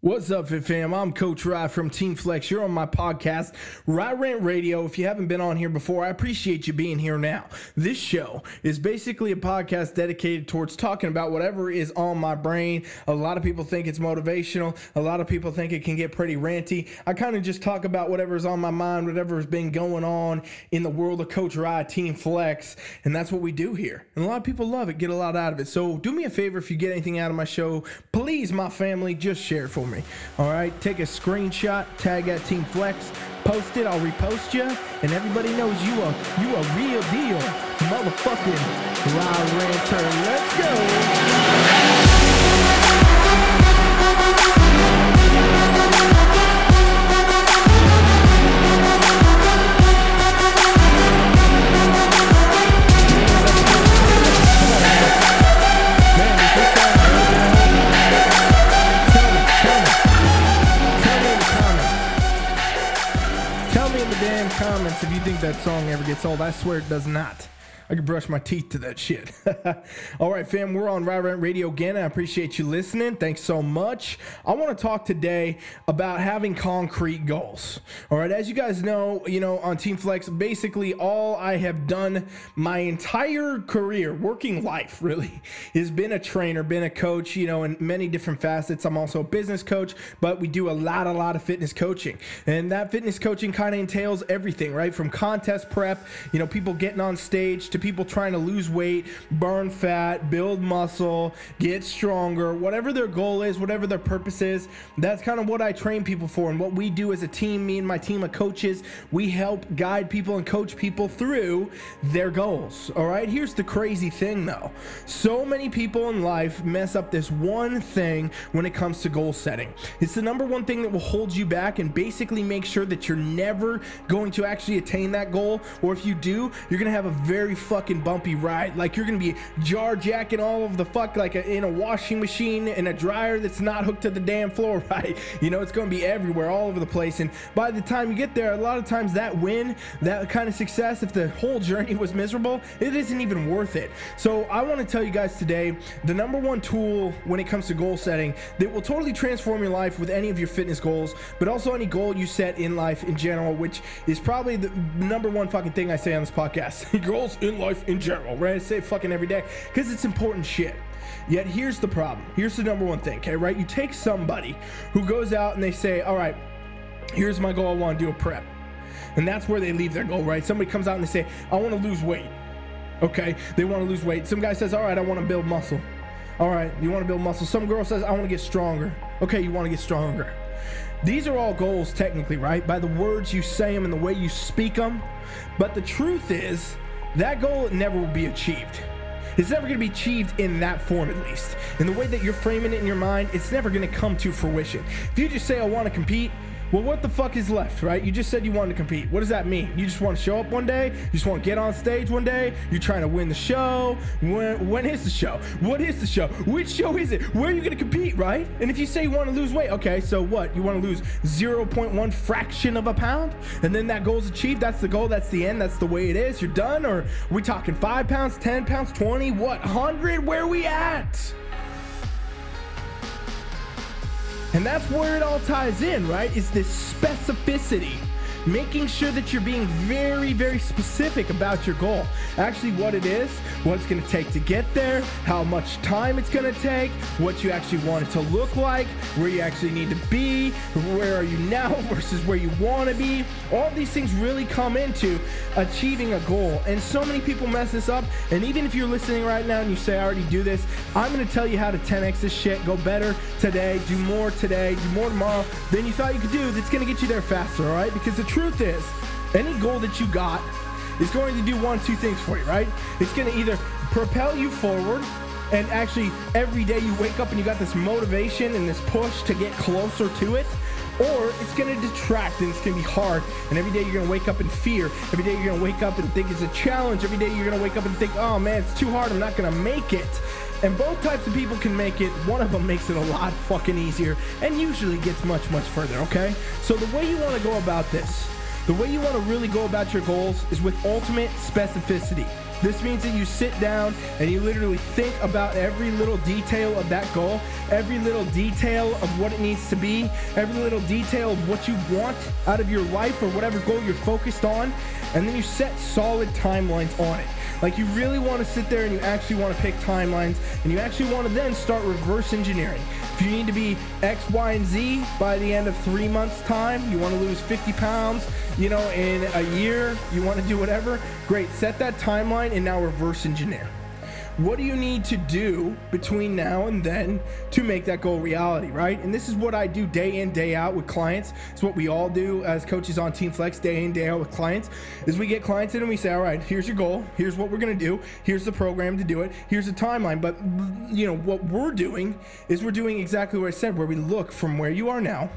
What's up, Fit Fam? I'm Coach Rye from Team Flex. You're on my podcast, Rye Rant Radio. If you haven't been on here before, I appreciate you being here now. This show is basically a podcast dedicated towards talking about whatever is on my brain. A lot of people think it's motivational. A lot of people think it can get pretty ranty. I kind of just talk about whatever's on my mind, whatever's been going on in the world of Coach Rye, Team Flex, and that's what we do here. And a lot of people love it, get a lot out of it. So do me a favor, if you get anything out of my show, please, my family, just share it for me. All right, take a screenshot, tag at Team Flex, post it, I'll repost you, and everybody knows you a real deal, motherfucking Rye Ranter. Let's go. Comments if you think that song ever gets old. I swear it does not. I could brush my teeth to that shit. All right, fam, we're on Rye Rant Radio again. I appreciate you listening. Thanks so much. I want to talk today about having concrete goals. All right, as you guys know, on Team Flex, basically all I have done my entire career, working life really, has been a trainer, been a coach, in many different facets. I'm also a business coach, but we do a lot of fitness coaching. And that fitness coaching kind of entails everything, right? From contest prep, people getting on stage, to people trying to lose weight, burn fat, build muscle, get stronger, whatever their goal is, whatever their purpose is. That's kind of what I train people for. And what we do as a team, me and my team of coaches, we help guide people and coach people through their goals. All right, here's the crazy thing though. So many people in life mess up this one thing when it comes to goal setting. It's the number one thing that will hold you back and basically make sure that you're never going to actually attain that goal. Or if you do, you're going to have a very fucking bumpy ride. Like you're gonna be jar jacking all of the fuck in a washing machine in a dryer that's not hooked to the damn floor, right? It's gonna be everywhere, all over the place. And by the time you get there, a lot of times that win, that kind of success, if the whole journey was miserable, it isn't even worth it. So I want to tell you guys today the number one tool when it comes to goal setting that will totally transform your life with any of your fitness goals, but also any goal you set in life in general, which is probably the number one fucking thing I say on this podcast. Goals in life in general, right? I say it fucking every day because it's important shit. Yet here's the problem. Here's the number one thing, okay, right? You take somebody who goes out and they say, all right, here's my goal. I want to do a prep. And that's where they leave their goal, right? Somebody comes out and they say, I want to lose weight. Okay, they want to lose weight. Some guy says, all right, I want to build muscle. All right, you want to build muscle. Some girl says, I want to get stronger. Okay, you want to get stronger. These are all goals technically, right? By the words you say them and the way you speak them. But the truth is, that goal never will be achieved. It's never going to be achieved in that form, at least. In the way that you're framing it in your mind, it's never going to come to fruition. If you just say, I want to compete, well, what the fuck is left, right? You just said you wanted to compete. What does that mean? You just want to show up one day? You just want to get on stage one day? You're trying to win the show? When is the show? What is the show? Which show is it? Where are you going to compete, right? And if you say you want to lose weight, okay, so what? You want to lose 0.1 fraction of a pound? And then that goal's achieved? That's the goal? That's the end? That's the way it is? You're done? Or are we talking 5 pounds, 10 pounds, 20? What? 100? Where are we at? And that's where it all ties in, right? Is this specificity. Making sure that you're being very, very specific about your goal. Actually, what it is, what it's going to take to get there, how much time it's going to take, what you actually want it to look like, where you actually need to be, where are you now versus where you want to be. All these things really come into achieving a goal. And so many people mess this up. And even if you're listening right now and you say, I already do this, I'm going to tell you how to 10x this shit. Go better today, do more tomorrow than you thought you could do. That's going to get you there faster, all right? Because the truth is, any goal that you got is going to do one, two things for you, right? It's going to either propel you forward, and actually every day you wake up and you got this motivation and this push to get closer to it, or it's going to detract and it's going to be hard, and every day you're going to wake up in fear. Every day you're going to wake up and think it's a challenge. Every day you're going to wake up and think, oh man, it's too hard, I'm not going to make it. And both types of people can make it. One of them makes it a lot fucking easier and usually gets much, much further, okay? So the way you want to go about this, the way you want to really go about your goals is with ultimate specificity. This means that you sit down and you literally think about every little detail of that goal, every little detail of what it needs to be, every little detail of what you want out of your life or whatever goal you're focused on, and then you set solid timelines on it. Like, you really want to sit there and you actually want to pick timelines, and you actually want to then start reverse engineering. If you need to be X, Y, and Z by the end of 3 months' time, you want to lose 50 pounds, in a year, you want to do whatever, great. Set that timeline and now reverse engineer. What do you need to do between now and then to make that goal reality, right? And this is what I do day in, day out with clients. It's what we all do as coaches on Team Flex, day in, day out with clients, is we get clients in and we say, all right, here's your goal. Here's what we're going to do. Here's the program to do it. Here's the timeline. But, what we're doing is we're doing exactly what I said, where we look from where you are now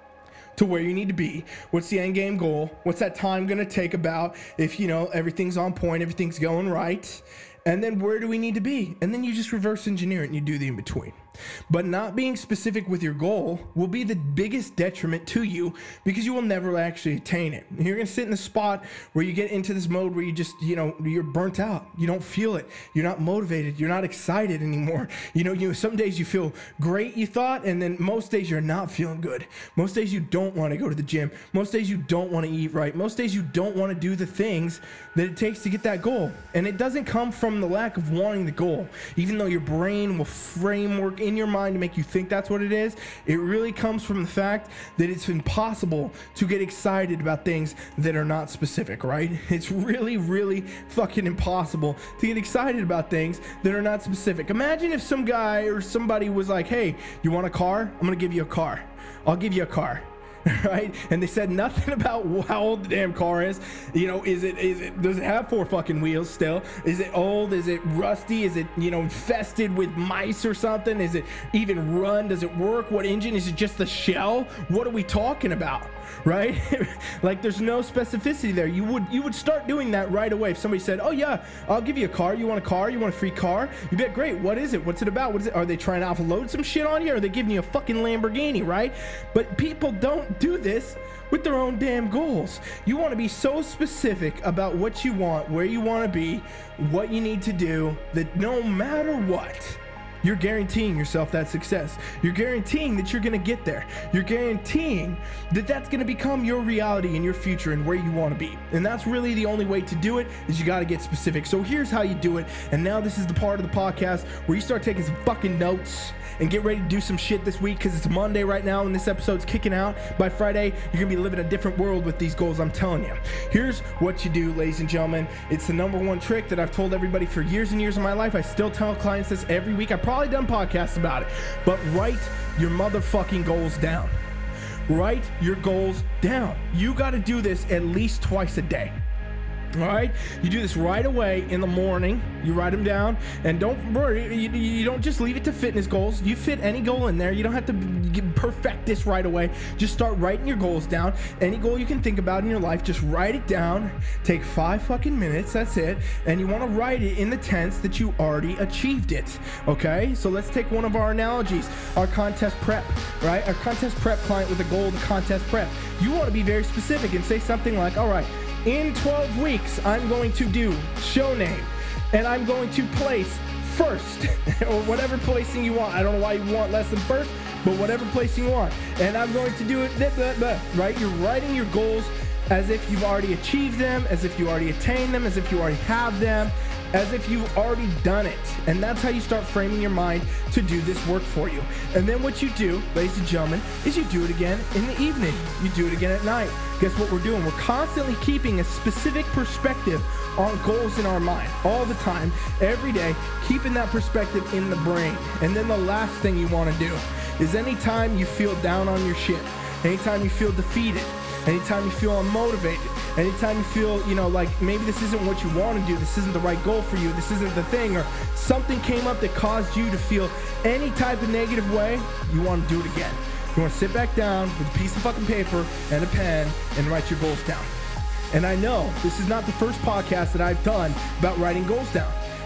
to where you need to be. What's the end game goal? What's that time going to take about if, everything's on point, everything's going right? And then where do we need to be? And then you just reverse engineer it and you do the in-between. But not being specific with your goal will be the biggest detriment to you, because you will never actually attain it. You're going to sit in a spot where you get into this mode where you just, you're burnt out. You don't feel it. You're not motivated. You're not excited anymore. Some days you feel great, you thought, and then most days you're not feeling good. Most days you don't want to go to the gym. Most days you don't want to eat right. Most days you don't want to do the things that it takes to get that goal. And it doesn't come from the lack of wanting the goal. Even though your brain will framework in your mind to make you think that's what it is, it really comes from the fact that it's impossible to get excited about things that are not specific, right? It's really, really fucking impossible to get excited about things that are not specific. Imagine if some guy or somebody was like, hey, you want a car? I'm gonna give you a car. I'll give you a car. Right? And they said nothing about how old the damn car is. Does it have 4 fucking wheels still? Is it old? Is it rusty? Is it, infested with mice or something? Is it even run? Does it work? What engine? Is it just the shell? What are we talking about? Right? Like, there's no specificity there. You would start doing that right away. If somebody said, oh yeah, I'll give you a car. You want a car? You want a free car? You'd be like, great. What is it? What's it about? What is it? Are they trying to offload some shit on you? Or are they giving you a fucking Lamborghini, right? But people don't do this with their own damn goals. You want to be so specific about what you want, where you want to be, what you need to do, that no matter what, you're guaranteeing yourself that success. You're guaranteeing that you're going to get there. You're guaranteeing that that's going to become your reality in your future and where you want to be. And that's really the only way to do it, is you got to get specific. So here's how you do it. And now this is the part of the podcast where you start taking some fucking notes and get ready to do some shit this week, because it's Monday right now and this episode's kicking out. By Friday, you're going to be living a different world with these goals, I'm telling you. Here's what you do, ladies and gentlemen. It's the number one trick that I've told everybody for years and years of my life. I still tell clients this every week. I've probably done podcasts about it. But write your motherfucking goals down. Write your goals down. You got to do this at least twice a day. All right, you do this right away in the morning. You write them down, and don't worry, you don't just leave it to fitness goals. You fit any goal in there. You don't have to perfect this right away. Just start writing your goals down. Any goal you can think about in your life, just write it down. Take 5 fucking minutes, that's it. And you want to write it in the tense that you already achieved it. Okay, so let's take one of our analogies, our contest prep, right? Our contest prep client with a goal to contest prep. You want to be very specific and say something like, all right, in 12 weeks, I'm going to do show name, and I'm going to place first, or whatever placing you want. I don't know why you want less than first, but whatever placing you want. And I'm going to do it, right? You're writing your goals as if you've already achieved them, as if you already attained them, as if you already have them, as if you've already done it. And that's how you start framing your mind to do this work for you. And then what you do, ladies and gentlemen, is you do it again in the evening. You do it again at night. Guess what we're doing? We're constantly keeping a specific perspective on goals in our mind all the time, every day, keeping that perspective in the brain. And then the last thing you want to do is anytime you feel down on your shit, anytime you feel defeated, anytime you feel unmotivated, anytime you feel, like maybe this isn't what you want to do, this isn't the right goal for you, this isn't the thing, or something came up that caused you to feel any type of negative way, you want to do it again. You want to sit back down with a piece of fucking paper and a pen and write your goals down. And I know this is not the first podcast that I've done about writing goals down.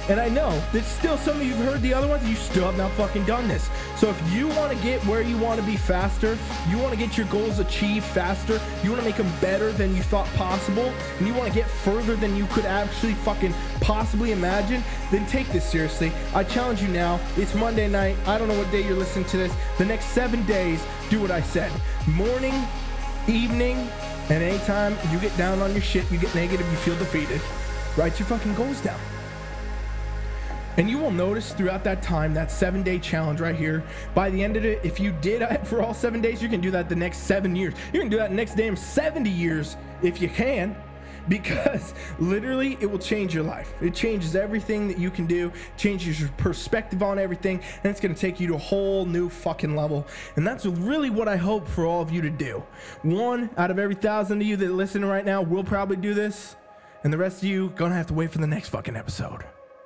And I know that still some of you have heard the other ones and you still have not fucking done this. So if you want to get where you want to be faster, you want to get your goals achieved faster, you want to make them better than you thought possible, and you want to get further than you could actually fucking possibly imagine, then take this seriously. I challenge you now. It's Monday night. I don't know what day you're listening to this. The next 7 days, do what I said. Morning, evening, and anytime you get down on your shit, you get negative, you feel defeated, write your fucking goals down. And you will notice throughout that time, that 7-day challenge right here, by the end of it, if you did it for all 7 days, you can do that the next 7 years. You can do that the next damn 70 years if you can, because literally it will change your life. It changes everything that you can do, changes your perspective on everything, and it's going to take you to a whole new fucking level. And that's really what I hope for all of you to do. 1 out of every 1,000 of you that are listening right now will probably do this, and the rest of you gonna have to wait for the next fucking episode.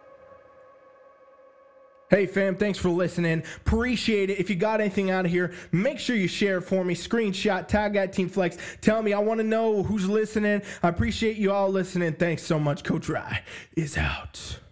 Hey fam, thanks for listening. Appreciate it. If you got anything out of here, make sure you share it for me. Screenshot, tag at Team Flex. Tell me, I want to know who's listening. I appreciate you all listening. Thanks so much. Coach Rye is out.